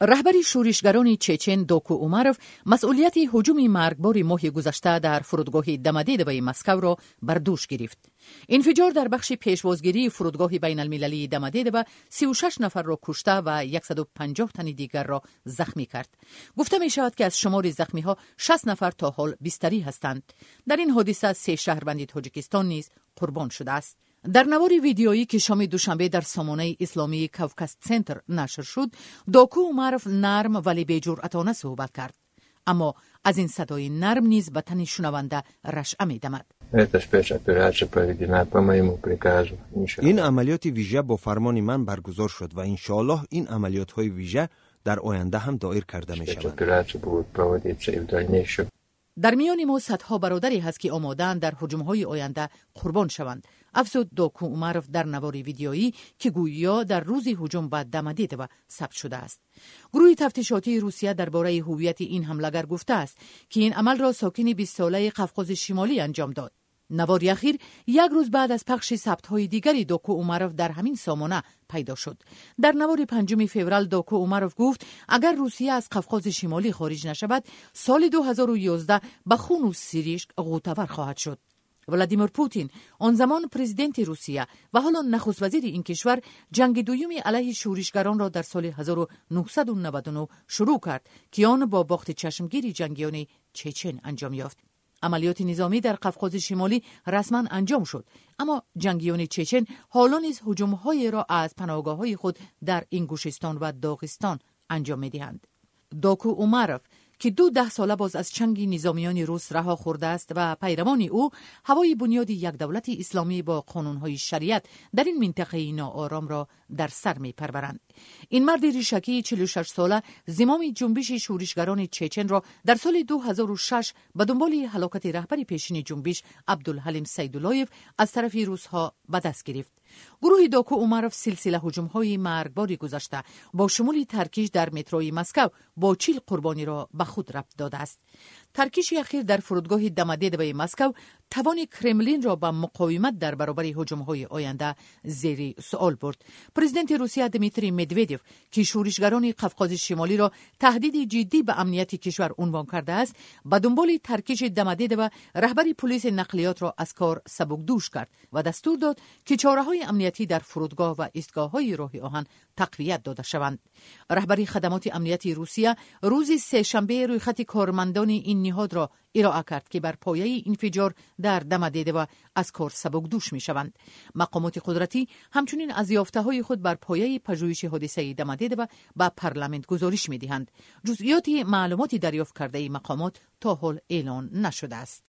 رهبر شورشگران چچن دوکو اومروف مسئولیت هجوم مرگبار ماه گذشته در فرودگاه دمدیدوی مسکو را بر دوش گرفت. انفجار در بخش پیشوازگیری فرودگاه بین المللی دمدیدو 36 نفر را کشته و 150 تن دیگر را زخمی کرد. گفته می شود که از شمار زخمی ها 60 نفر تا حال بستری هستند. در این حادثه 3 شهروند تاجیکستان نیز قربان شده است. در نوار ویدیویی که شام دوشنبه در سامانه اسلامی کوکاس سنتر نشر شد، دوکو اومروف نرم ولی بی‌جرأتانه صحبت کرد. اما از این صدای نرم نیز به تن شنونده رشحه می‌دمد. این عملیات ویژه با فرمان من برگزار شد و انشاءالله این عملیات‌های ویژه در آینده هم دایر کرده می‌شوند. در میان ما صدها برادری هست که آماده‌اند در هجوم‌های آینده قربان شوند. افزود دوکو اومروف در نوار ویدیویی که گویا در روز هجوم به دمدیدو ثبت شده است. گروه تفتیشاتی روسیه درباره هویت این حمله‌گر گفته است که این عمل را ساکن 20 ساله قفقاز شمالی انجام داد. نوار اخیر یک روز بعد از پخش ثبت‌های دیگری دوکو اومروف در همین سامانه پیدا شد. در نوار 5 فوریه دوکو اومروف گفت اگر روسیه از قفقاز شمالی خارج نشود، سال 2011 به خون و سیریش غوطه‌ور خواهد شد. ولادیمیر پوتین، آن زمان پرزیدنت روسیه و حالا نخست وزیر این کشور، جنگ دوم علیه شورشگران را در سال 1999 شروع کرد که آن با باخت چشمگیر جنگیان چچن انجام یافت. عملیات نظامی در قفقاز شمالی رسما انجام شد، اما جنگیان چچن حالا نیز هجوم‌های را از پناهگاه‌های خود در اینگوشستان و داغستان انجام می‌دهند. دوکو اومروف که 12 ساله باز از چنگ نظامیان روس رها خورده است و پیروان او هوای بنیاد یک دولت اسلامی با قانون‌های شریعت در این منطقه ناآرام را در سر می‌پرورند. این مرد ریشکی 46 ساله زمام جنبش شورشگران چچن را در سال 2006 به دنبال هلاکت رهبر پیشین جنبش عبدالحلیم سیداللهیف از طرف روس‌ها به دست گرفت. گروه دوکو اومروف سلسله هجوم‌های مرگباری گذاشته با شمول ترکیش در متروی مسکو با 40 قربانی را به خود ربط داده است. ترکیش اخیر در فرودگاه دمدیدوی مسکو توان کرملین را به مقاومت در برابر هجوم‌های آینده زیر سوال برد. پرزیدنت روسیه دمیتری مدودوف که شورشگران قفقاز شمالی را تهدید جدی به امنیت کشور عنوان کرده است، به دنبال ترکیش دمدیدو رهبر پلیس نقلیات را از کار سبکدوش کرد و دستور داد که چاره‌های امنیتی در فرودگاه و ایستگاه‌های راه آهن تقویت داده شوند. رهبر خدمات امنیتی روسیه روز سه‌شنبه رویخط کارمندان این نهاد را ارائه کرد که بر پایه انفجار در دمدیدو از کار سبکدوش می‌شوند. مقامات قدرتی همچنین از یافته‌های خود بر پایه پژوهش حادثه دمدیدو به پارلمان گزارش می‌دهند. جزئیات معلوماتی دریافت کرده مقامات تا حال اعلان نشده است.